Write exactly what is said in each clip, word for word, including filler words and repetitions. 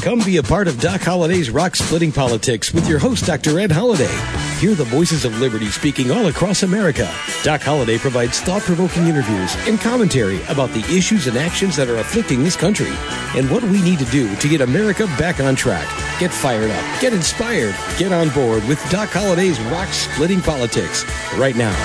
Come be a part of Doc Holliday's Rock Splitting Politics with your host, Doctor Ed Holliday. Hear the voices of liberty speaking all across America. Doc Holliday provides thought-provoking interviews and commentary about the issues and actions that are afflicting this country and what we need to do to get America back on track. Get fired up, get inspired, get on board with Doc Holliday's Rock Splitting Politics right now.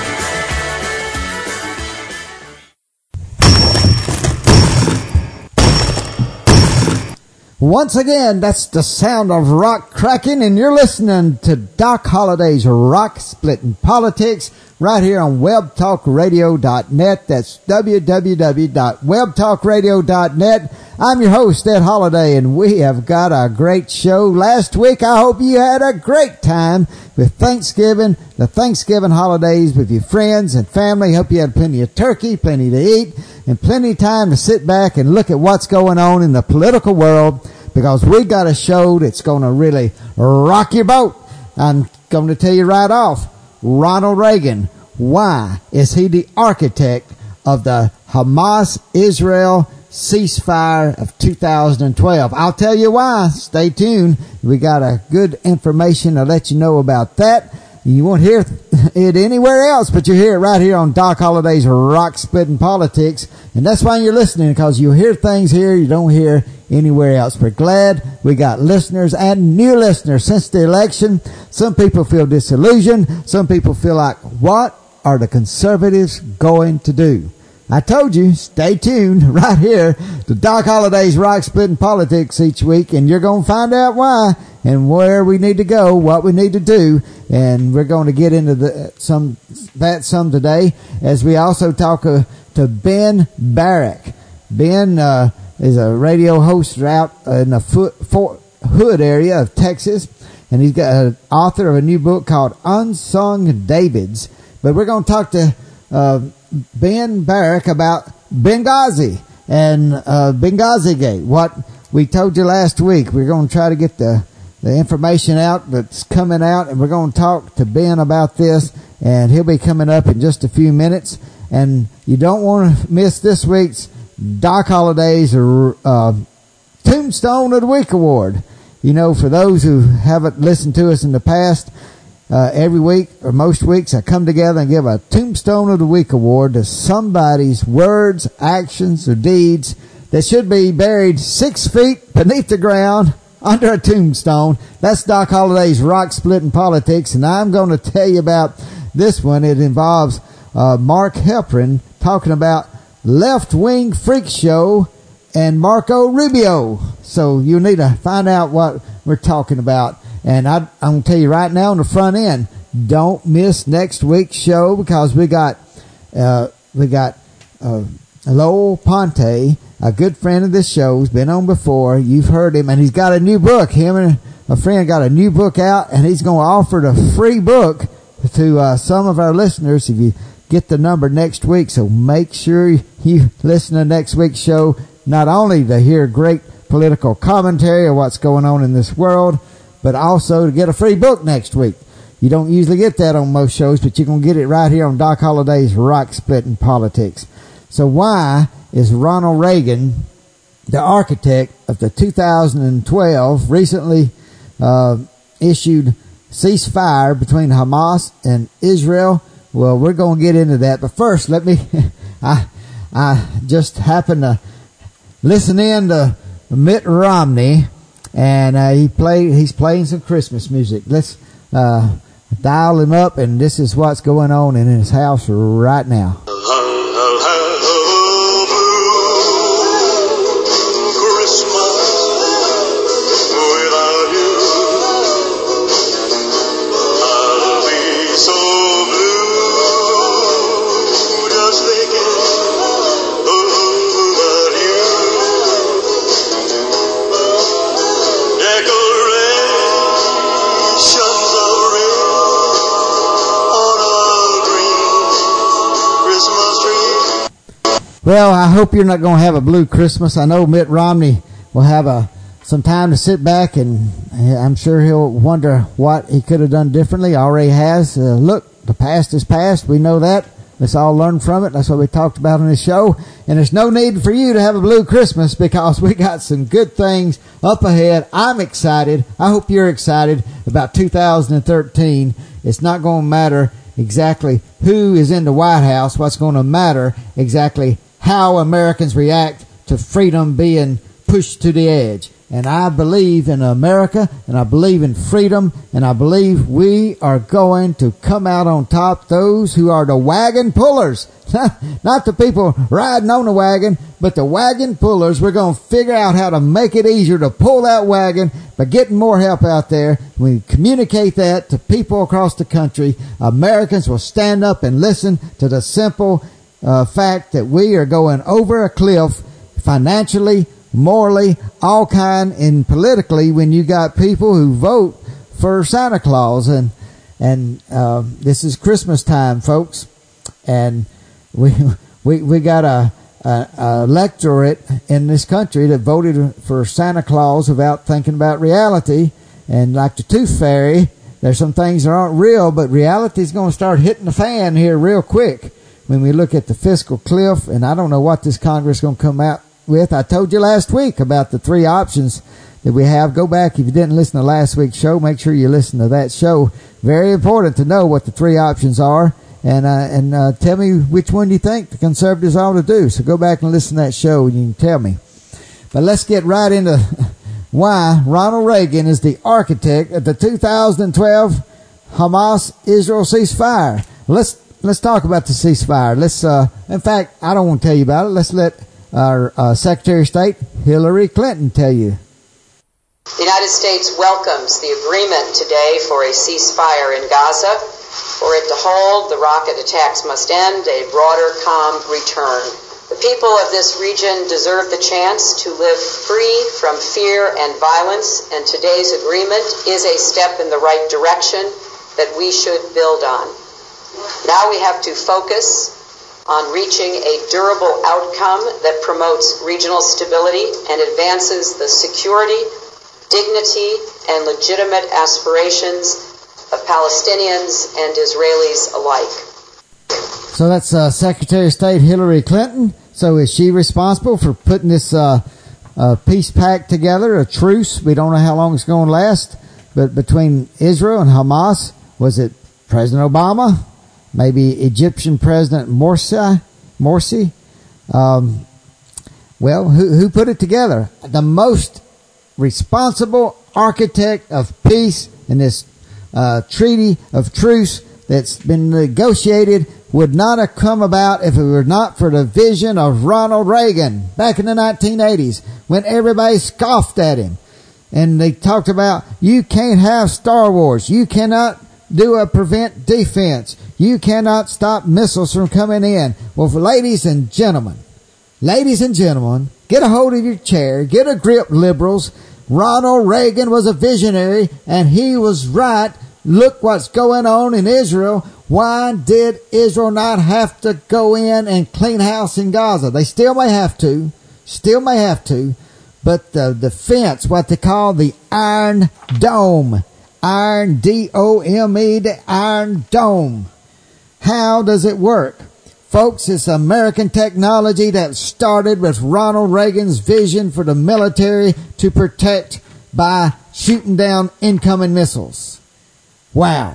Once again, that's the sound of rock cracking, and you're listening to Doc Holliday's Rock Splitting Politics right here on web talk radio dot net. That's w w w dot web talk radio dot net. I'm your host, Ed Holliday, and we have got a great show. Last week, I hope you had a great time with Thanksgiving, the Thanksgiving holidays with your friends and family. Hope you had plenty of turkey, plenty to eat, and plenty of time to sit back and look at what's going on in the political world, because we got a show that's going to really rock your boat. I'm going to tell you right off, Ronald Reagan, why is he the architect of the Hamas-Israel ceasefire of two thousand twelve? I'll tell you why. Stay tuned. We got a good information to let you know about that. You won't hear it anywhere else, but you hear it right here on Doc Holliday's Rock Splitting Politics. And that's why you're listening, because you hear things here you don't hear anywhere else. We're glad we got listeners and new listeners since the election. Some people feel disillusioned. Some people feel like, what are the conservatives going to do? I told you, stay tuned right here to Doc Holliday's Rock Splitting Politics each week, and you're going to find out why and where we need to go, what we need to do, and we're going to get into the, some that some today, as we also talk uh, to Ben Barrack. Ben uh, is a radio host out in the foot, Fort Hood area of Texas, and he's got an author of a new book called Unsung Davids. But we're going to talk to uh, Ben Barrack about Benghazi and uh, Benghazi Gate. What we told you last week, we're going to try to get the, the information out that's coming out, and we're going to talk to Ben about this, and he'll be coming up in just a few minutes. And you don't want to miss this week's Doc Holliday's uh, Tombstone of the Week Award. You know, for those who haven't listened to us in the past, Uh, every week or most weeks I come together and give a Tombstone of the Week award to somebody's words, actions, or deeds that should be buried six feet beneath the ground under a tombstone. That's Doc Holliday's Rock Splitting Politics, and I'm going to tell you about this one. It involves uh, Mark Halperin talking about left-wing freak show and Marco Rubio. So you need to find out what we're talking about. And I, I'm going to tell you right now on the front end, don't miss next week's show, because we got, uh, we got, uh, Lowell Ponte, a good friend of this show, has been on before. You've heard him, and he's got a new book. Him and a friend got a new book out, and he's going to offer the free book to, uh, some of our listeners if you get the number next week. So make sure you listen to next week's show, not only to hear great political commentary of what's going on in this world, but also to get a free book next week. You don't usually get that on most shows, but you're going to get it right here on Doc Holliday's Rock Splitting Politics. So why is Ronald Reagan the architect of the two thousand twelve recently uh, issued ceasefire between Hamas and Israel? Well, we're going to get into that. But first, let me, I, I just happened to listen in to Mitt Romney, and uh, he played. He's playing some Christmas music. Let's uh, dial him up, and this is what's going on in his house right now. Well, I hope you're not going to have a blue Christmas. I know Mitt Romney will have a some time to sit back, and I'm sure he'll wonder what he could have done differently. Already has. Uh, look, the past is past. We know that. Let's all learn from it. That's what we talked about on this show. And there's no need for you to have a blue Christmas because we got some good things up ahead. I'm excited. I hope you're excited about two thousand thirteen. It's not going to matter exactly who is in the White House. What's going to matter exactly how Americans react to freedom being pushed to the edge. And I believe in America, and I believe in freedom, and I believe we are going to come out on top. Those who are the wagon pullers, not the people riding on the wagon, but the wagon pullers. We're going to figure out how to make it easier to pull that wagon by getting more help out there. We communicate that to people across the country. Americans will stand up and listen to the simple uh, fact that we are going over a cliff financially, morally, all kind, and politically when you got people who vote for Santa Claus. And and uh, this is Christmas time, folks, and we we we got a, a, a electorate in this country that voted for Santa Claus without thinking about reality. And like the Tooth Fairy, there's some things that aren't real, but reality is going to start hitting the fan here real quick when we look at the fiscal cliff. And I don't know what this Congress is going to come out with. I told you last week about the three options that we have. Go back if you didn't listen to last week's show. Make sure you listen to that show. Very important to know what the three options are, and uh, and uh, tell me which one you think the conservatives ought to do. So go back and listen to that show, and you can tell me. But let's get right into why Ronald Reagan is the architect of the two thousand twelve Hamas-Israel ceasefire. Let's let's talk about the ceasefire. Let's. Uh, in fact, I don't want to tell you about it. Let's let our uh, Secretary of State, Hillary Clinton, tell you. The United States welcomes the agreement today for a ceasefire in Gaza. For it to hold, the rocket attacks must end, a broader, calm return. The people of this region deserve the chance to live free from fear and violence, and today's agreement is a step in the right direction that we should build on. Now we have to focus on reaching a durable outcome that promotes regional stability and advances the security, dignity, and legitimate aspirations of Palestinians and Israelis alike. So that's uh, Secretary of State Hillary Clinton. So is she responsible for putting this uh, uh, peace pact together, a truce? We don't know how long it's going to last, but between Israel and Hamas, was it President Obama? Maybe Egyptian President Morsi, Morsi. Um, well, who, who put it together? The most responsible architect of peace in this uh, treaty of truce that's been negotiated would not have come about if it were not for the vision of Ronald Reagan back in the nineteen eighties when everybody scoffed at him. And they talked about, you can't have Star Wars. You cannot do a prevent defense. You cannot stop missiles from coming in. Well, for ladies and gentlemen, ladies and gentlemen, get a hold of your chair, get a grip, liberals. Ronald Reagan was a visionary, and he was right. Look what's going on in Israel. Why did Israel not have to go in and clean house in Gaza? They still may have to, still may have to, but the defense, what they call the Iron Dome, Iron, D O M E, the Iron Dome. How does it work? Folks, it's American technology that started with Ronald Reagan's vision for the military to protect by shooting down incoming missiles. Wow.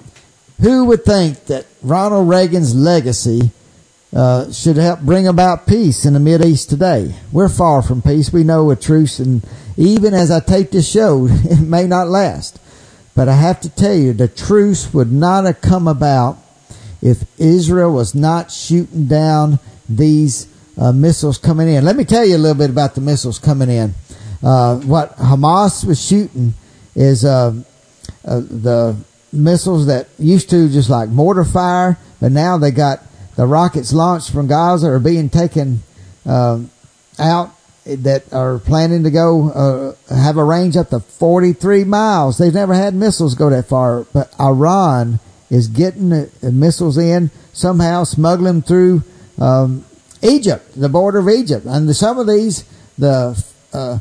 Who would think that Ronald Reagan's legacy uh, should help bring about peace in the Mideast today? We're far from peace. We know a truce, and even as I tape this show, it may not last. But I have to tell you, the truce would not have come about if Israel was not shooting down these uh, missiles coming in. Let me tell you a little bit about the missiles coming in. Uh, what Hamas was shooting is uh, uh, the missiles that used to just like mortar fire, but now they got the rockets launched from Gaza are being taken uh, out that are planning to go uh, have a range up to forty-three miles. They've never had missiles go that far, but Iran is getting the missiles in somehow, smuggling through um, Egypt, the border of Egypt. And the, some of these, the uh,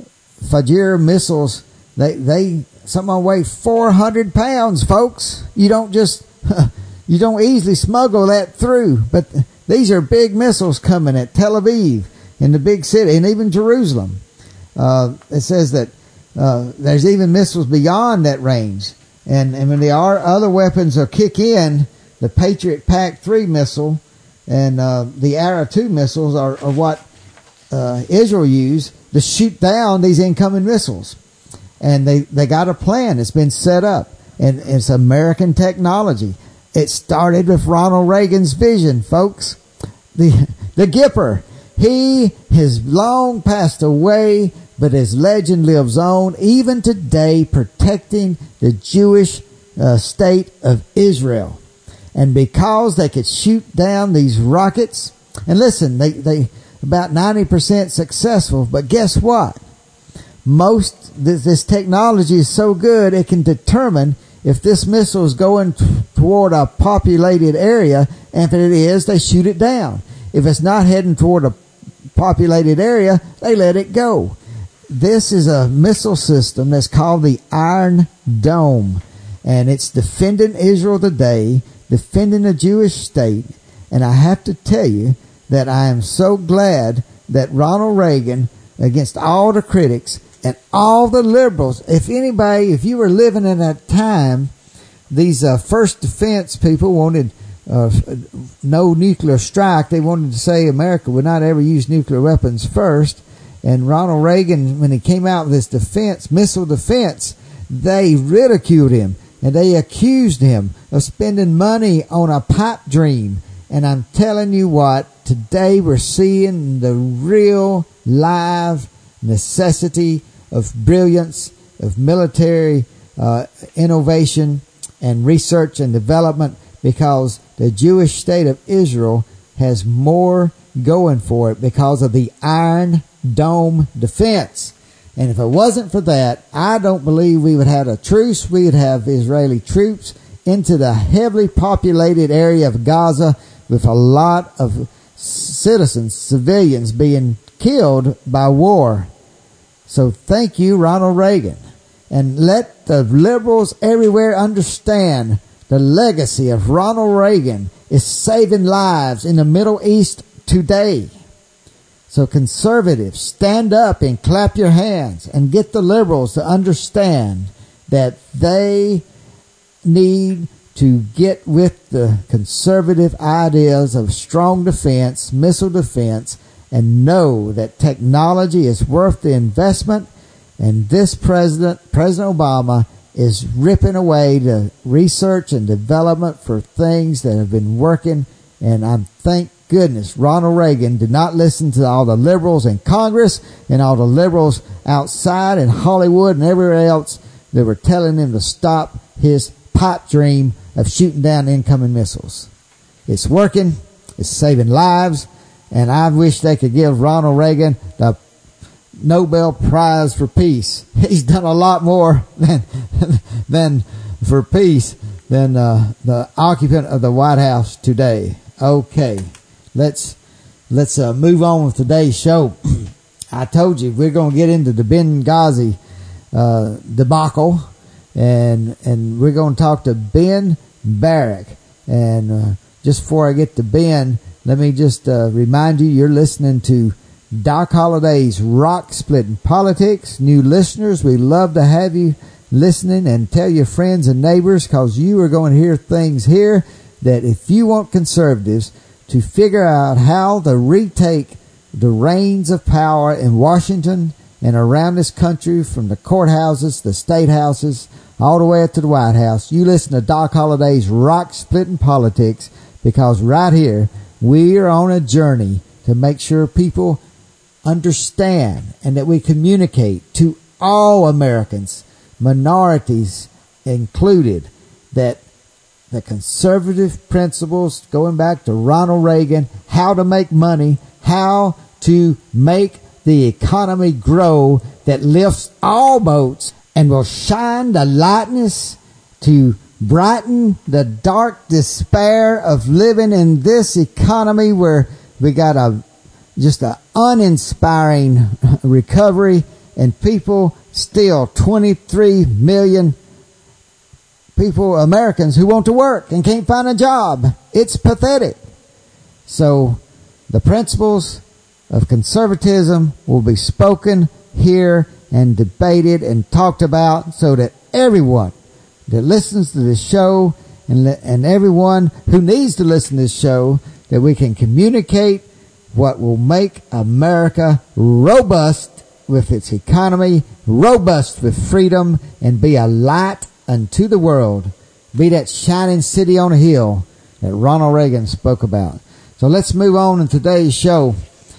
Fajr missiles, they they some of them weigh four hundred pounds, folks. You don't just You don't easily smuggle that through. But these are big missiles coming at Tel Aviv, in the big city, and even Jerusalem. Uh, it says that uh, there's even missiles beyond that range. And, and when the other weapons will kick in, the Patriot Pac three missile and uh, the Arrow two missiles are, are what uh, Israel used to shoot down these incoming missiles. And they, they got a plan. It's been set up. And it's American technology. It started with Ronald Reagan's vision, folks. The, the Gipper. He has long passed away, but his legend lives on even today, protecting the Jewish uh, state of Israel. And because they could shoot down these rockets, and listen, they, they about ninety percent successful, but guess what? Most, this, this technology is so good, it can determine if this missile is going t- toward a populated area, and if it is, they shoot it down. If it's not heading toward a populated area, they let it go. This is a missile system that's called the Iron Dome, and it's defending Israel today, defending the Jewish state. And I have to tell you that I am so glad that Ronald Reagan, against all the critics and all the liberals, if anybody, if you were living in that time, these uh, first defense people wanted uh, no nuclear strike. They wanted to say America would not ever use nuclear weapons first. And Ronald Reagan, when he came out with his defense, missile defense, they ridiculed him and they accused him of spending money on a pipe dream. And I'm telling you what, today we're seeing the real live necessity of brilliance, of military uh, innovation and research and development, because the Jewish state of Israel has more going for it because of the Iron Dome defense. And if it wasn't for that, I don't believe we would have a truce. We would have Israeli troops into the heavily populated area of Gaza, with a lot of citizens, civilians being killed by war. So thank you, Ronald Reagan. And let the liberals everywhere understand the legacy of Ronald Reagan is saving lives in the Middle East today. So conservatives, stand up and clap your hands and get the liberals to understand that they need to get with the conservative ideas of strong defense, missile defense, and know that technology is worth the investment. And this president, President Obama, is ripping away the research and development for things that have been working. And I'm thank goodness Ronald Reagan did not listen to all the liberals in Congress and all the liberals outside in Hollywood and everywhere else that were telling him to stop his pipe dream of shooting down incoming missiles. It's working. It's saving lives. And I wish they could give Ronald Reagan the Nobel Prize for Peace. He's done a lot more than than for peace than uh, the occupant of the White House today. Okay, let's let's uh, move on with today's show. I told you we're going to get into the Benghazi uh, debacle, and and we're going to talk to Ben Barrack. And uh, just before I get to Ben, let me just uh, remind you, you're listening to Doc Holliday's Rock Splitting Politics. New listeners, we love to have you listening, and tell your friends and neighbors, because you are going to hear things here that if you want conservatives to figure out how to retake the reins of power in Washington and around this country, from the courthouses, the state houses, all the way up to the White House, you listen to Doc Holliday's Rock Splitting Politics, because right here we are on a journey to make sure people understand and that we communicate to all Americans, minorities included, that the conservative principles, going back to Ronald Reagan, how to make money, how to make the economy grow that lifts all boats and will shine the lightness to brighten the dark despair of living in this economy where we got a just an uninspiring recovery, and people still twenty-three million people, Americans who want to work and can't find a job. It's pathetic. So the principles of conservatism will be spoken here and debated and talked about so that everyone that listens to this show and, and everyone who needs to listen to this show, that we can communicate what will make America robust with its economy, robust with freedom, and be a light unto the world. Be that shining city on a hill that Ronald Reagan spoke about. So let's move on in today's show.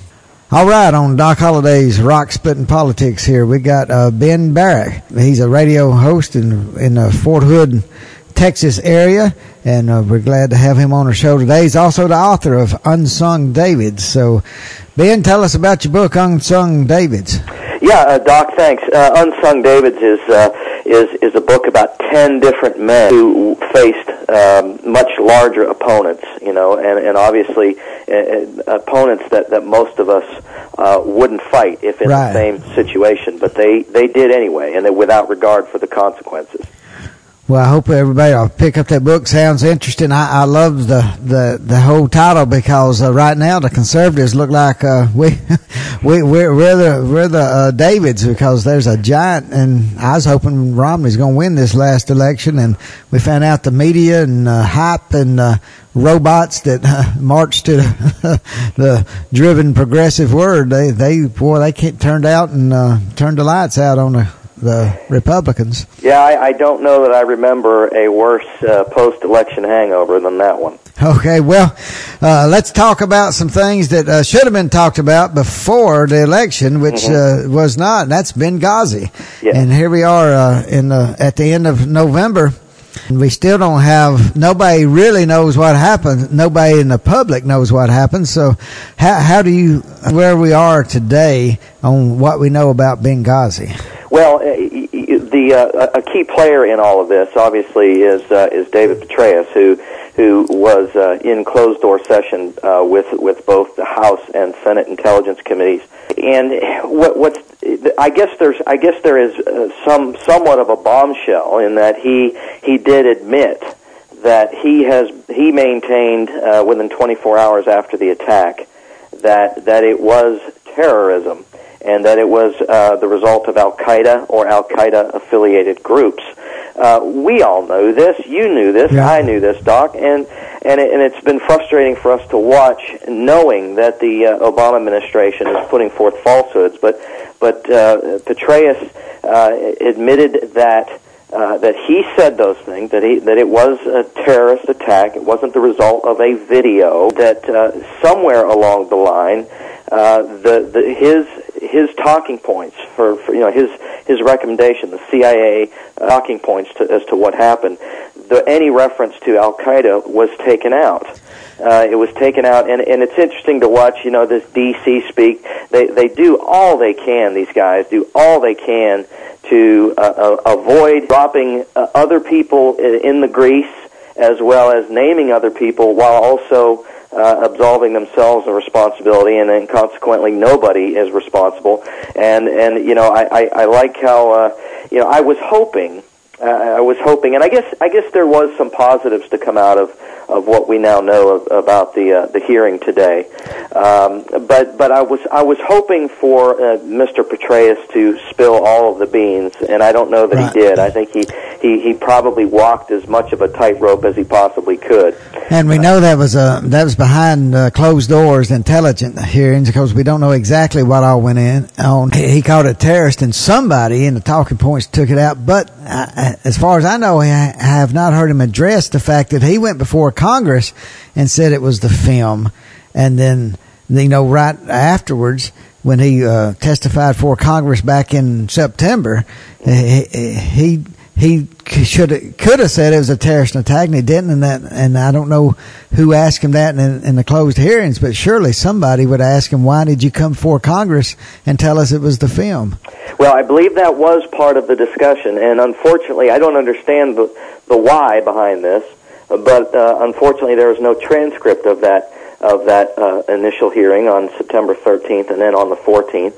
All right, on Doc Holliday's Rock Splitting Politics here, we got uh, Ben Barrett. He's a radio host in in the Fort Hood, Texas area, and uh, we're glad to have him on our show today. He's also the author of Unsung Davids. So, Ben, tell us about your book, Unsung Davids. Yeah, uh, Doc, thanks. Uh, Unsung Davids is uh, is is a book about ten different men who faced um, much larger opponents, you know, and and obviously uh, opponents that, that most of us uh, wouldn't fight if in right. the same situation, but they they did anyway, and they, without regard for the consequences. Well, I hope everybody will pick up that book. Sounds interesting. I, I love the, the, the whole title because uh, right now the conservatives look like uh, we we we're, we're the we're the uh, Davids, because there's a giant, and I was hoping Romney's going to win this last election, and we found out the media and uh, hype and uh, robots that uh, march to the, the driven progressive word. They they boy they can't, turned out and uh, turned the lights out on the. the Republicans. Yeah, I, I don't know that I remember a worse uh, post-election hangover than that one. Okay, well, uh, let's talk about some things that uh, should have been talked about before the election, which mm-hmm. uh, was not, and that's Benghazi. Yeah. And here we are uh, in the, at the end of November, and we still don't have, nobody really knows what happened. Nobody in the public knows what happened. So how, how do you, where we are today on what we know about Benghazi? Well, the uh, a key player in all of this, obviously, is uh, is David Petraeus, who who was uh, in closed door session uh, with with both the House and Senate Intelligence Committees. And what what's I guess there's I guess there is uh, some somewhat of a bombshell in that he he did admit that he has he maintained uh, within twenty-four hours after the attack that that it was terrorism, and that it was uh, the result of Al-Qaeda or Al-Qaeda-affiliated groups. Uh, we all know this. You knew this. Yeah. I knew this, Doc. And and, it, and it's been frustrating for us to watch, knowing that the uh, Obama administration is putting forth falsehoods. But but uh, Petraeus uh, admitted that uh, that he said those things, that he that it was a terrorist attack. It wasn't the result of a video. That uh, somewhere along the line, uh, the the his his talking points for, for you know his his recommendation, the C I A talking points to, as to what happened, the, any reference to Al Qaeda was taken out. Uh, it was taken out, and, and it's interesting to watch. You know, this D C speak. They they do all they can. These guys do all they can to uh, uh, avoid dropping uh, other people in the grease, as well as naming other people, while also Uh, absolving themselves of responsibility, and then consequently nobody is responsible. And and you know I, I, I like how uh, you know I was hoping uh, I was hoping, and I guess I guess there was some positives to come out of, of what we now know of, about the uh, the hearing today. Um, but but I was I was hoping for uh, Mister Petraeus to spill all of the beans, and I don't know that right. he did. I think he, he, he probably walked as much of a tightrope as he possibly could. And we know that was uh, that was behind uh, closed doors, intelligent hearings, because we don't know exactly what all went in on. He called it terrorist, and somebody in the talking points took it out. But uh, as far as I know, I have not heard him address the fact that he went before Congress and said it was the film, and then you know right afterwards, when he uh, testified for Congress back in September, he. he He should could have said it was a terrorist attack, and he didn't. And that, and I don't know who asked him that in, in the closed hearings, but surely somebody would ask him, "Why did you come before Congress and tell us it was the film?" Well, I believe that was part of the discussion, and unfortunately, I don't understand the the why behind this. But uh, unfortunately, there was no transcript of that of that uh, initial hearing on September thirteenth, and then on the fourteenth.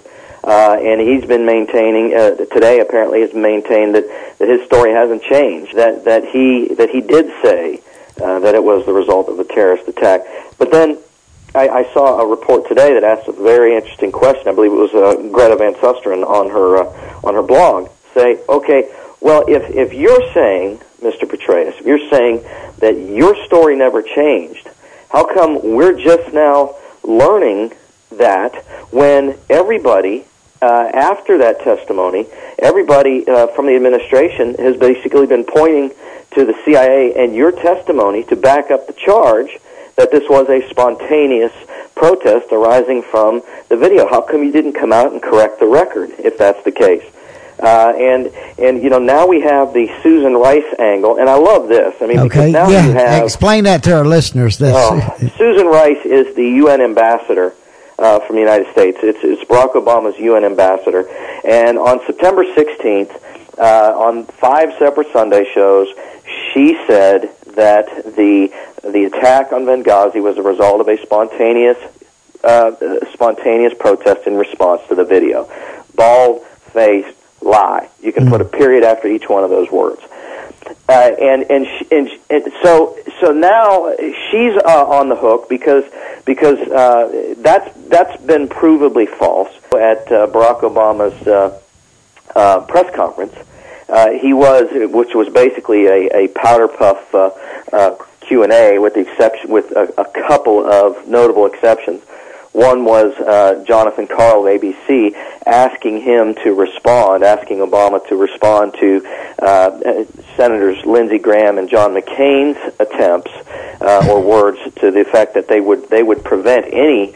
Uh, and he's been maintaining, uh, today apparently has maintained that, that his story hasn't changed, that, that he, that he did say, uh, that it was the result of a terrorist attack. But then, I, I saw a report today that asked a very interesting question. I believe it was, uh, Greta Van Susteren on her, uh, on her blog, say, okay, well, if, if you're saying, Mister Petraeus, if you're saying that your story never changed, how come we're just now learning that when everybody, uh, after that testimony, everybody uh, from the administration has basically been pointing to the C I A and your testimony to back up the charge that this was a spontaneous protest arising from the video? How come you didn't come out and correct the record if that's the case? Uh, and, and, you know, now we have the Susan Rice angle, and I love this. I mean, okay, because now yeah. you have... Explain that to our listeners. This. Oh, Susan Rice is the U N ambassador uh, from the United States. It's, it's Barack Obama's U N ambassador. And on September sixteenth, uh, on five separate Sunday shows, she said that the the attack on Benghazi was a result of a spontaneous uh, spontaneous protest in response to the video. Bald-faced lie. You can mm. put a period after each one of those words. Uh, and and, she, and and so so now she's uh, on the hook because because uh, that's that's been provably false. At uh, Barack Obama's uh, uh, press conference, uh, he was, which was basically a, a powder puff uh, uh, Q and A, with the exception with a, a couple of notable exceptions. One was uh, Jonathan Karl of A B C asking him to respond, asking Obama to respond to uh, Senators Lindsey Graham and John McCain's attempts uh, or words to the effect that they would they would prevent any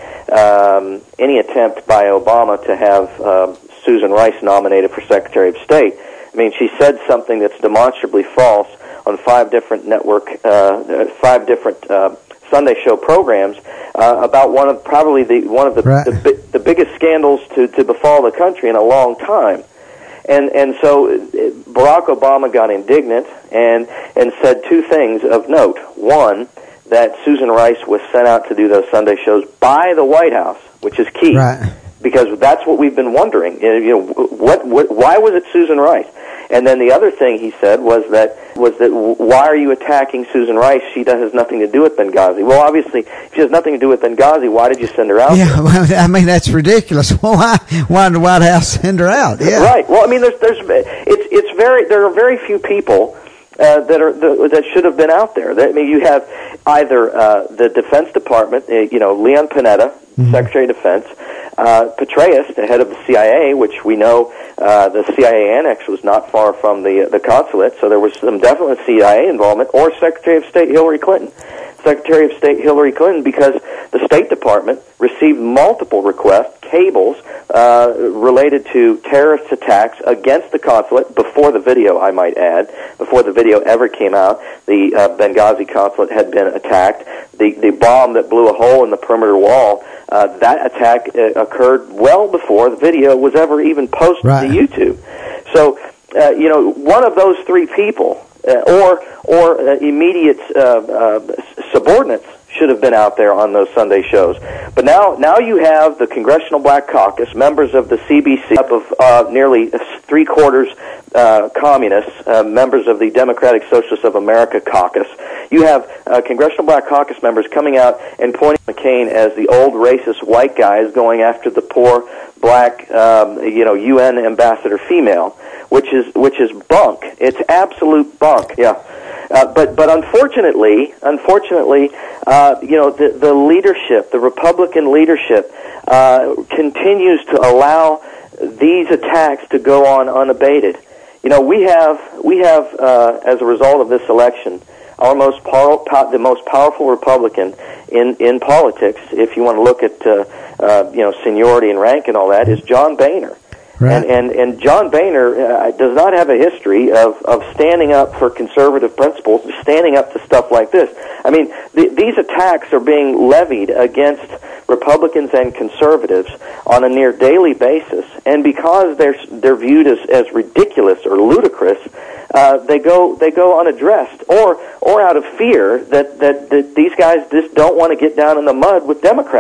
um, any attempt by Obama to have uh, Susan Rice nominated for Secretary of State. I mean, she said something that's demonstrably false on five different network, uh, five different uh, Sunday show programs uh, about one of probably the one of the right. the, the biggest scandals to, to befall the country in a long time, and and so Barack Obama got indignant and and said two things of note. One, that Susan Rice was sent out to do those Sunday shows by the White House, which is key, right. because that's what we've been wondering. You know, what, what why was it Susan Rice? And then the other thing he said was that was that why are you attacking Susan Rice? She does, has nothing to do with Benghazi. Well, obviously, if she has nothing to do with Benghazi, why did you send her out? Yeah, there? Well, I mean that's ridiculous. Why? Why did the White House send her out? Yeah, right. Well, I mean, there's there's it's it's very there are very few people uh, that are the, that should have been out there. That, I mean, you have either uh, the Defense Department, uh, you know, Leon Panetta, mm-hmm. Secretary of Defense. Uh, Petraeus, the head of the C I A, which we know uh, the C I A annex was not far from the the consulate, so there was some definite C I A involvement, or Secretary of State Hillary Clinton. Secretary of State Hillary Clinton, because the State Department received multiple requests, cables, uh, related to terrorist attacks against the consulate before the video, I might add, before the video ever came out. The uh, Benghazi consulate had been attacked. The, the bomb that blew a hole in the perimeter wall, uh, that attack uh, occurred well before the video was ever even posted right. to YouTube. So, uh, you know, one of those three people, uh, or or uh, immediate uh, uh, subordinates, should have been out there on those Sunday shows. But now now you have the Congressional Black Caucus, members of the C B C, up of uh, nearly three-quarters uh, communists, uh, members of the Democratic Socialists of America caucus. You have uh, Congressional Black Caucus members coming out and pointing to McCain as the old racist white guys going after the poor black, um, you know, U N ambassador female, which is which is bunk. It's absolute bunk. Yeah. Uh, but but unfortunately, unfortunately, uh, you know, the, the leadership, the Republican leadership, uh, continues to allow these attacks to go on unabated. You know, we have we have uh, as a result of this election, our most power, pow, the most powerful Republican in in politics, if you want to look at uh, uh, you know seniority and rank and all that, is John Boehner. Right. And, and and John Boehner uh, does not have a history of, of standing up for conservative principles, standing up to stuff like this. I mean, the, these attacks are being levied against Republicans and conservatives on a near daily basis, and because they're they're viewed as, as ridiculous or ludicrous, uh, they go they go unaddressed, or or out of fear that, that, that these guys just don't want to get down in the mud with Democrats.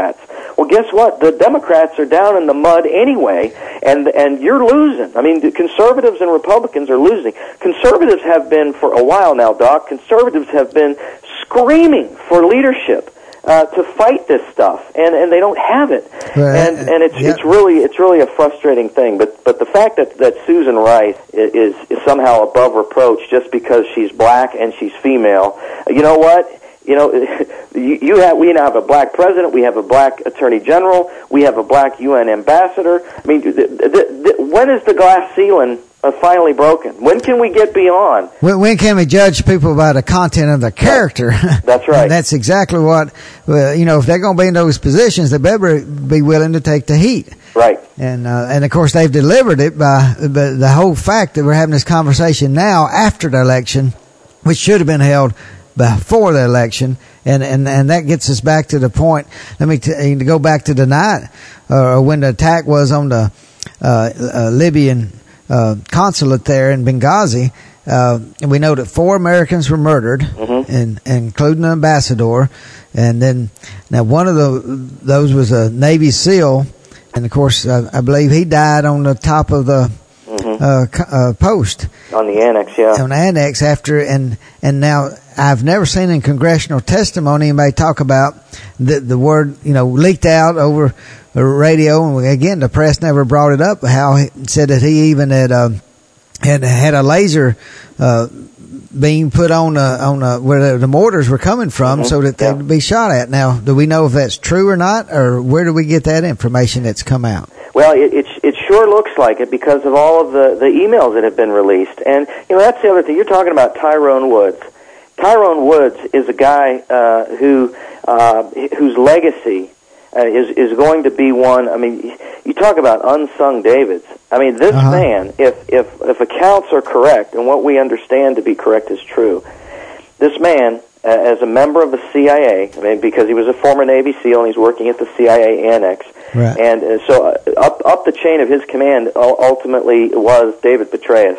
Well, guess what? The Democrats are down in the mud anyway, and and you're losing. I mean, the conservatives and Republicans are losing. Conservatives have been for a while now, Doc. Conservatives have been screaming for leadership uh, to fight this stuff, and, and they don't have it. Well, and and it's yeah. it's really it's really a frustrating thing. But but the fact that, that Susan Rice is, is somehow above reproach just because she's black and she's female, you know what? You know, you, you have we now have a black president, we have a black attorney general, we have a black U N ambassador. I mean, the, the, the, when is the glass ceiling uh, finally broken? When can we get beyond? When, when can we judge people by the content of their character? That's right. And that's exactly what, well, you know, if they're going to be in those positions, they better be willing to take the heat. Right. And, uh, and of course, they've delivered it by, by the whole fact that we're having this conversation now after the election, which should have been held before the election, and, and, and that gets us back to the point. Let me t- to go back to the night uh, when the attack was on the uh, uh, Libyan uh, consulate there in Benghazi. Uh, and we know that four Americans were murdered, mm-hmm. and, including the ambassador. And then now one of the, those was a Navy SEAL, and of course uh, I believe he died on the top of the Mm-hmm. Uh, uh, post on the annex, yeah, on the annex after, and and now I've never seen in congressional testimony anybody talk about the the word, you know, leaked out over the radio, and again the press never brought it up. How he said that he even had uh, had had a laser uh, beam put on uh, on uh, where the, the mortars were coming from, mm-hmm. so that they would yeah. be shot at. Now, do we know if that's true or not, or where do we get that information that's come out? Well, it, it it sure looks like it because of all of the, the emails that have been released. And, you know, that's the other thing. You're talking about Tyrone Woods. Tyrone Woods is a guy uh, who uh, whose legacy uh, is, is going to be one. I mean, you talk about unsung Davids. I mean, this uh-huh. man, if, if, if accounts are correct and what we understand to be correct is true, this man, uh, as a member of the C I A, I mean, because he was a former Navy SEAL and he's working at the C I A annex, right. and uh, so uh, up up the chain of his command ultimately was David Petraeus.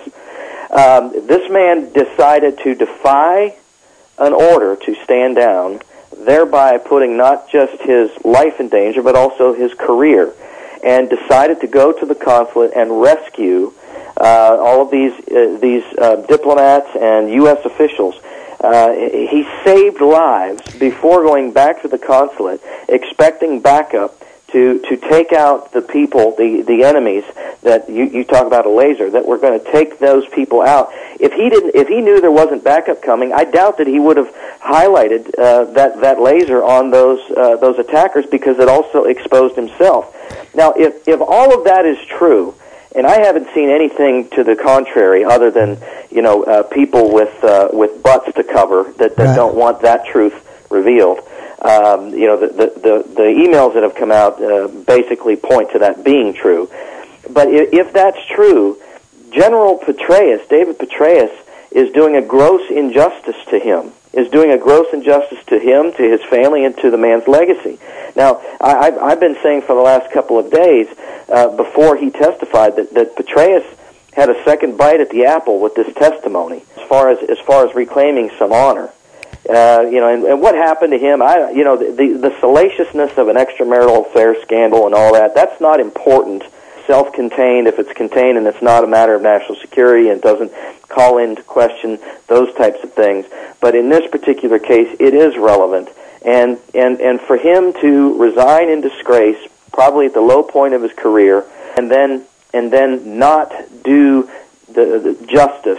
Um, this man decided to defy an order to stand down, thereby putting not just his life in danger, but also his career, and decided to go to the consulate and rescue uh, all of these uh, these uh, diplomats and U S officials. Uh, he saved lives before going back to the consulate, expecting backup to, to take out the people, the, the enemies that you, you talk about a laser, that were going to take those people out. If he didn't, if he knew there wasn't backup coming, I doubt that he would have highlighted uh, that that laser on those uh, those attackers, because it also exposed himself. Now, if if all of that is true, and I haven't seen anything to the contrary, other than, you know, uh, people with uh, with butts to cover that, that right. don't want that truth revealed. Um, you know, the, the the the emails that have come out uh, basically point to that being true. But if, if that's true, General Petraeus, David Petraeus, is doing a gross injustice to him. Is doing a gross injustice to him, to his family, and to the man's legacy. Now, I, I've, I've been saying for the last couple of days, uh, before he testified, that, that Petraeus had a second bite at the apple with this testimony, as far as as far as reclaiming some honor. Uh, you know, and, and what happened to him? I, you know, the, the the salaciousness of an extramarital affair scandal and all that. That's not important. Self-contained, if it's contained and it's not a matter of national security and doesn't call into question those types of things. But in this particular case, it is relevant. And, and, and for him to resign in disgrace, probably at the low point of his career, and then, and then not do the, the justice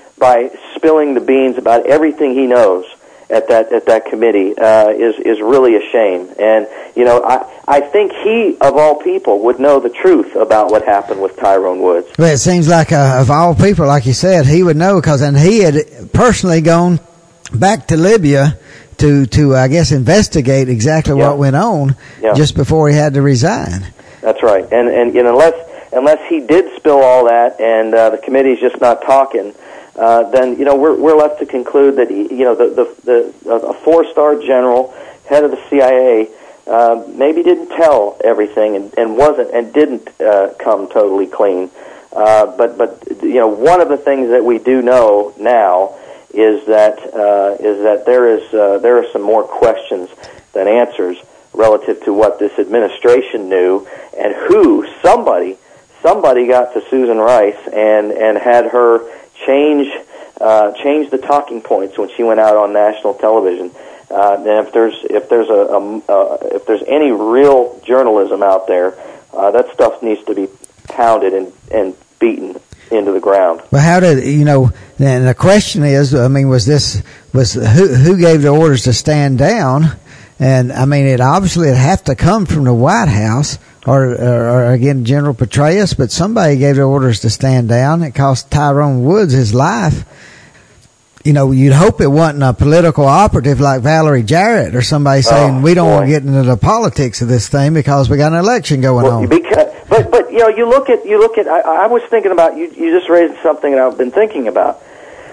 by spilling the beans about everything he knows at that at that committee uh, is is really a shame. And you know, I I think he of all people would know the truth about what happened with Tyrone Woods. Well, it seems like uh, of all people, like you said, he would know, because and he had personally gone back to Libya to to I guess investigate exactly yeah. what went on yeah. just before he had to resign. That's right. And and you know, unless unless he did spill all that and uh, the committee's just not talking. Uh, then you know we're we're left to conclude that he, you know the the, the a four-star general, head of the C I A, uh, maybe didn't tell everything and, and wasn't and didn't uh, come totally clean. Uh, but but you know one of the things that we do know now is that uh, is that there is uh, there are some more questions than answers relative to what this administration knew and who somebody somebody got to Susan Rice and and had her change uh, change the talking points when she went out on national television. Uh, and if there's if there's a, a uh, if there's any real journalism out there, uh, that stuff needs to be pounded and and beaten into the ground. Well, how did you know? And the question is, I mean, was this was who who gave the orders to stand down? And I mean, it obviously it'd have to come from the White House or, or, or again General Petraeus, but somebody gave the orders to stand down. It cost Tyrone Woods his life. You know, you'd hope it wasn't a political operative like Valerie Jarrett or somebody saying oh, we don't boy. want to get into the politics of this thing because we got an election going well, on. Because, but but you know, you look at you look at. I, I was thinking about you. You just raised something that I've been thinking about.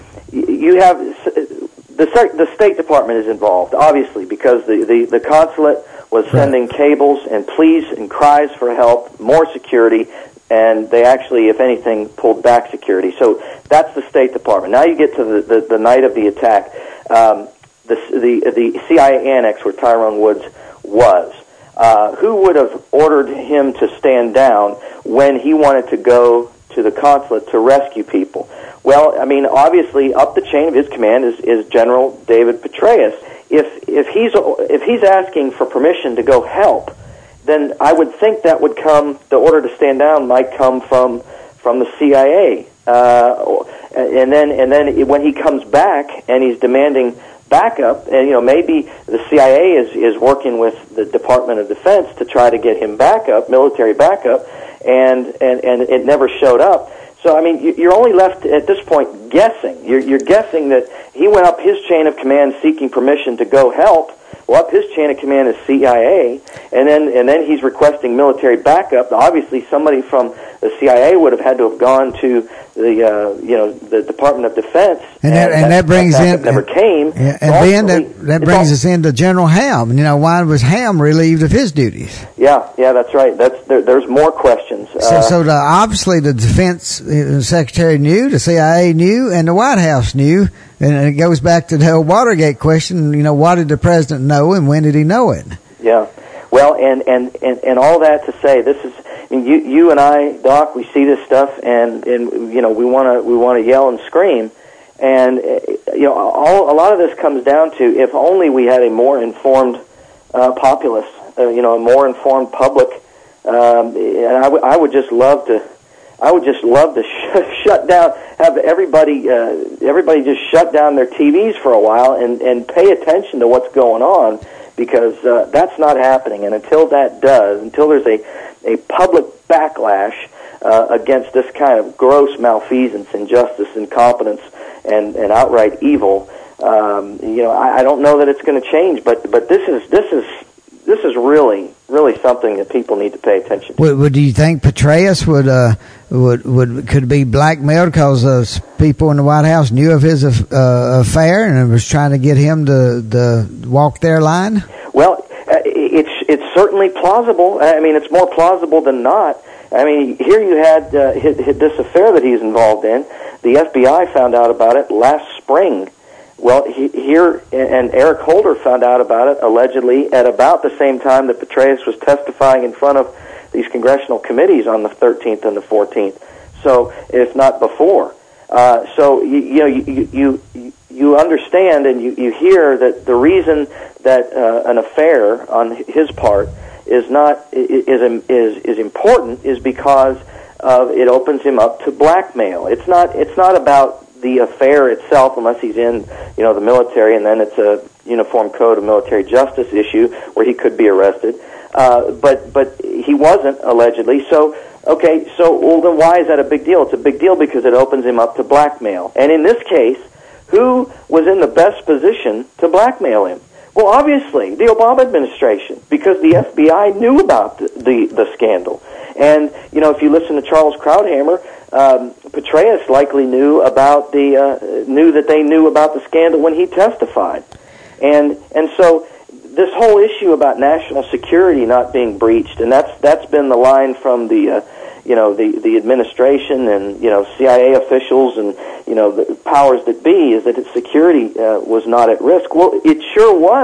You have the the State Department is involved, obviously, because the the, the consulate was sending right. cables and pleas and cries for help, more security. And they actually, if anything, pulled back security. So that's the State Department. Now you get to the, the, the night of the attack, um, the, the the C I A annex where Tyrone Woods was. Uh, who would have ordered him to stand down when he wanted to go to the consulate to rescue people? Well, I mean, obviously, up the chain of his command is, is General David Petraeus. If if he's if he's asking for permission to go help, then I would think that would come, the order to stand down might come from from the C I A. Uh, and then and then when he comes back and he's demanding backup, and you know maybe the C I A is, is working with the Department of Defense to try to get him backup, military backup, and, and, and it never showed up. So, I mean, you're only left at this point guessing. You're, you're guessing that he went up his chain of command seeking permission to go help. Well, up his chain of command is C I A, and then and then he's requesting military backup. Obviously, somebody from the C I A would have had to have gone to the uh, you know the Department of Defense, and that, and, and that, that brings that in never came. Yeah, and then that that brings us into General Ham. You know, why was Ham relieved of his duties? Yeah, yeah, that's right. That's there, there's more questions. So, uh, so the, obviously the Defense Secretary knew, the C I A knew, and the White House knew. And it goes back to the whole Watergate question, you know, what did the president know and when did he know it? Yeah. Well, and, and, and, and all that to say, this is, I mean, you, you and I, Doc, we see this stuff and, and you know, we want to, we want to yell and scream. And, you know, all, a lot of this comes down to if only we had a more informed uh, populace, uh, you know, a more informed public. Um, and I, w- I would just love to, I would just love to sh- shut down, have everybody, uh, everybody just shut down their T Vs for a while and, and pay attention to what's going on, because uh, that's not happening. And until that does, until there's a, a public backlash uh, against this kind of gross malfeasance, injustice, incompetence, and, and outright evil, um, you know, I, I don't know that it's going to change. But but this is this is. This is really, really something that people need to pay attention to. Would, would do you think Petraeus would, uh, would, would, could be blackmailed because uh, people in the White House knew of his uh, affair and was trying to get him to, to walk their line? Well, uh, it's it's certainly plausible. I mean, it's more plausible than not. I mean, here you had uh, his, his, this affair that he's involved in. The F B I found out about it last spring. Well, he, here, and Eric Holder found out about it, allegedly, at about the same time that Petraeus was testifying in front of these congressional committees on the thirteenth and the fourteenth. So, if not before. Uh, so, you, you know, you, you, you understand and you, you hear that the reason that uh, an affair on his part is not, is, is, is important is because of it opens him up to blackmail. It's not, it's not about the affair itself, unless he's in, you know, the military, and then it's a Uniform Code of Military Justice issue where he could be arrested. Uh, but but he wasn't, allegedly. So, okay, so well, then why is that a big deal? It's a big deal because it opens him up to blackmail. And in this case, who was in the best position to blackmail him? Well, obviously, the Obama administration, because the F B I knew about the, the, the scandal. And, you know, if you listen to Charles Krauthammer, um, Petraeus likely knew about the, uh, knew that they knew about the scandal when he testified. And, and so this whole issue about national security not being breached, and that's, that's been the line from the, uh, you know, the, the administration and, you know, C I A officials and, you know, the powers that be, is that its security uh, was not at risk. Well, it sure was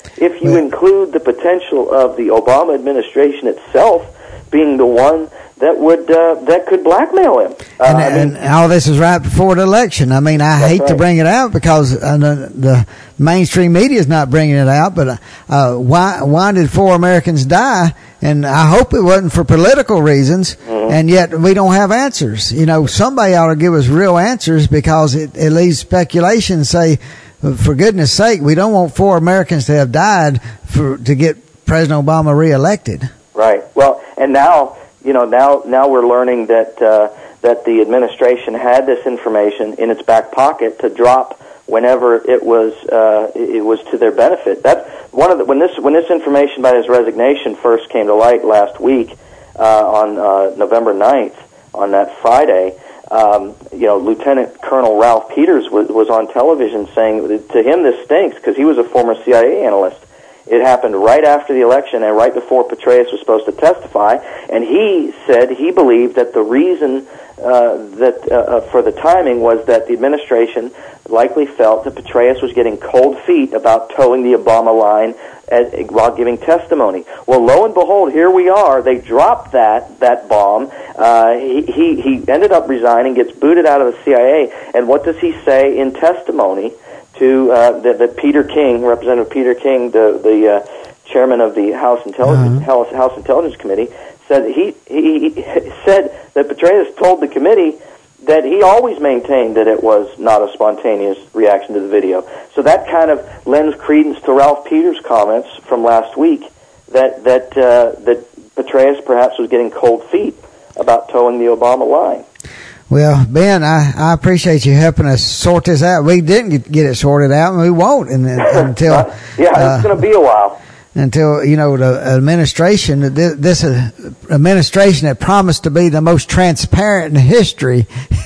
if you well, include the potential of the Obama administration itself being the one that would uh, that could blackmail him. Uh, and, I mean, and all this is right before the election. I mean, I hate right. to bring it out because uh, the, the mainstream media is not bringing it out. But uh, why why did four Americans die? And I hope it wasn't for political reasons. Mm-hmm. And yet we don't have answers. You know, somebody ought to give us real answers because it, it leaves speculation. Say, for goodness sake, we don't want four Americans to have died for to get President Obama reelected. Right. Well, and now. You know, now now we're learning that uh, that the administration had this information in its back pocket to drop whenever it was uh, it was to their benefit. That's one of the when this when this information about his resignation first came to light last week uh, on uh, November ninth, on that Friday. Um, you know, Lieutenant Colonel Ralph Peters was, was on television saying to him this stinks because he was a former C I A analyst. It happened right after the election and right before Petraeus was supposed to testify, and he said he believed that the reason uh, that uh, for the timing was that the administration likely felt that Petraeus was getting cold feet about towing the Obama line at, while giving testimony. Well, lo and behold, here we are. They dropped that that bomb. Uh, he, he he ended up resigning, gets booted out of the C I A, and what does he say in testimony? To uh, that, that Peter King, Representative Peter King, the the uh, chairman of the House Intelligence uh-huh. House, House Intelligence Committee, said he, he he said that Petraeus told the committee that he always maintained that it was not a spontaneous reaction to the video. So that kind of lends credence to Ralph Peters' comments from last week that that uh, that Petraeus perhaps was getting cold feet about towing the Obama line. Well, Ben, I, I appreciate you helping us sort this out. We didn't get, get it sorted out, and we won't and, until yeah, uh, it's going to be a while until you know the administration. This, this uh, administration that promised to be the most transparent in history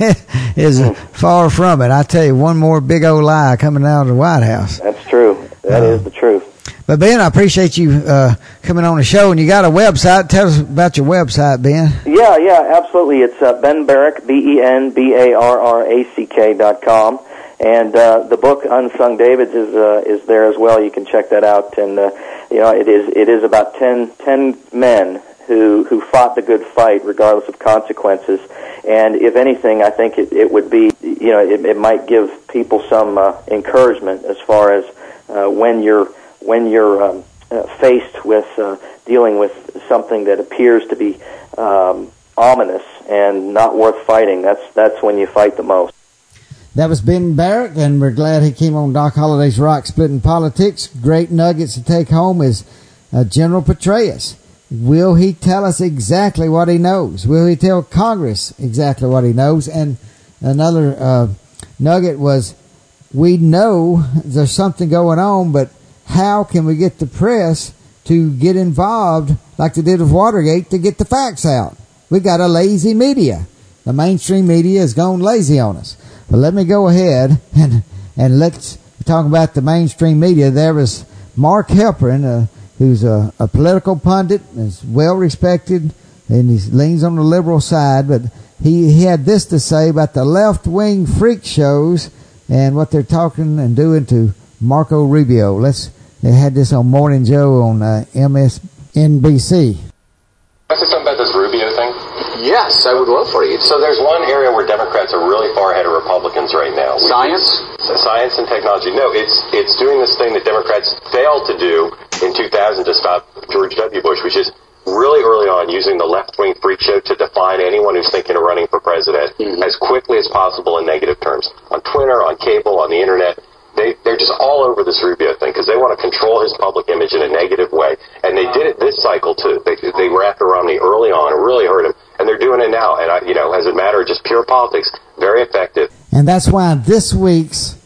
is mm. far from it. I tell you, one more big old lie coming out of the White House. That's true. That uh, is the truth. But Ben, I appreciate you uh, coming on the show, and you got a website. Tell us about your website, Ben. Yeah, yeah, absolutely. It's uh, Ben Barrack, B E N B A R R A C K dot com, and uh, the book Unsung Davids is uh, is there as well. You can check that out, and uh, you know it is it is about ten, ten men who who fought the good fight regardless of consequences. And if anything, I think it, it would be you know it, it might give people some uh, encouragement as far as uh, when you're when you're um, uh, faced with uh, dealing with something that appears to be um, ominous and not worth fighting. That's that's when you fight the most. That was Ben Barrack, and we're glad he came on Doc Holliday's Rock Splitting Politics. Great nuggets to take home is uh, General Petraeus. Will he tell us exactly what he knows? Will he tell Congress exactly what he knows? And another uh, nugget was, we know there's something going on, but how can we get the press to get involved like they did with Watergate to get the facts out? We got a lazy media. The mainstream media has gone lazy on us. But let me go ahead and and let's talk about the mainstream media. There was Mark Halperin, uh, who's a, a political pundit, is well respected, and he leans on the liberal side. But he, he had this to say about the left wing freak shows and what they're talking and doing to Marco Rubio. Let's. They had this on Morning Joe on uh, M S N B C. Can I say something about this Rubio thing? Yes, I would love for you. So there's one area where Democrats are really far ahead of Republicans right now. Science? Science and technology. No, it's it's doing this thing that Democrats failed to do in two thousand to stop George W. Bush, which is really early on using the left-wing freak show to define anyone who's thinking of running for president mm-hmm. as quickly as possible in negative terms. On Twitter, on cable, on the Internet. They, they're just all over this Rubio thing because they want to control his public image in a negative way. And they did it this cycle, too. They, they were after Romney early on and really hurt him. And they're doing it now. And, I, you know, as a matter of just pure politics, very effective. And that's why this week's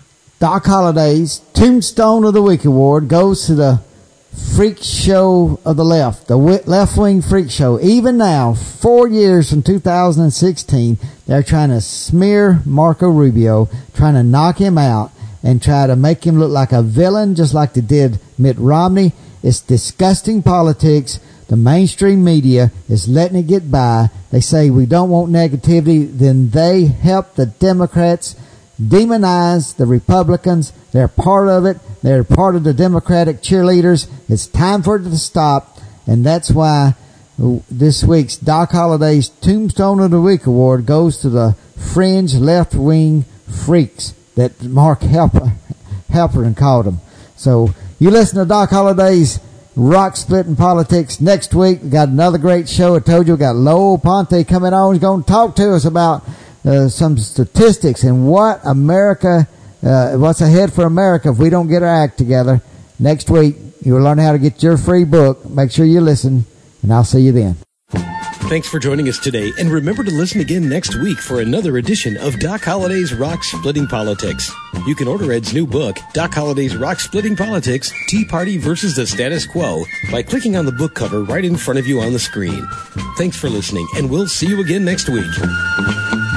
Doc Holliday's Tombstone of the Week Award goes to the freak show of the left, the left-wing freak show. Even now, four years from two thousand sixteen, they're trying to smear Marco Rubio, trying to knock him out, and try to make him look like a villain, just like they did Mitt Romney. It's disgusting politics. The mainstream media is letting it get by. They say we don't want negativity. Then they help the Democrats demonize the Republicans. They're part of it. They're part of the Democratic cheerleaders. It's time for it to stop. And that's why this week's Doc Holliday's Tombstone of the Week award goes to the fringe left-wing freaks that Mark Halper, Halperin called them. So you listen to Doc Holliday's Rock Splitting Politics next week. We got another great show. I told you we got Lowell Ponte coming on. He's going to talk to us about uh, some statistics and what America, uh, what's ahead for America if we don't get our act together. Next week, you'll learn how to get your free book. Make sure you listen, and I'll see you then. Thanks for joining us today, and remember to listen again next week for another edition of Doc Holliday's Rock Splitting Politics. You can order Ed's new book, Doc Holliday's Rock Splitting Politics, Tea Party versus the Status Quo, by clicking on the book cover right in front of you on the screen. Thanks for listening, and we'll see you again next week.